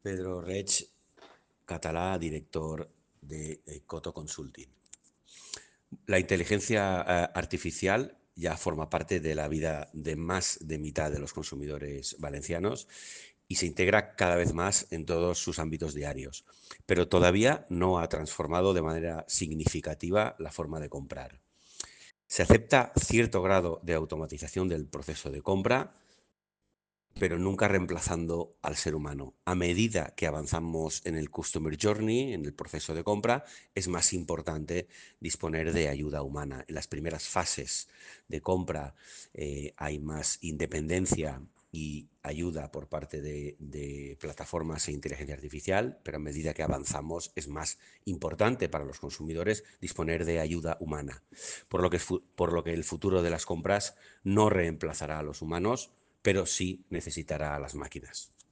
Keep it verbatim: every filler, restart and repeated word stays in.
Pedro Reig, catalá, director de eh, Coto Consulting. La inteligencia eh, artificial ya forma parte de la vida de más de mitad de los consumidores valencianos y se integra cada vez más en todos sus ámbitos diarios, pero todavía no ha transformado de manera significativa la forma de comprar. Se acepta cierto grado de automatización del proceso de compra, pero nunca reemplazando al ser humano. A medida que avanzamos en el Customer Journey, en el proceso de compra, es más importante disponer de ayuda humana. En las primeras fases de compra eh, hay más independencia y ayuda por parte de, de plataformas e inteligencia artificial, pero a medida que avanzamos es más importante para los consumidores disponer de ayuda humana. Por lo que, por lo que el futuro de las compras no reemplazará a los humanos, pero sí necesitará a las máquinas.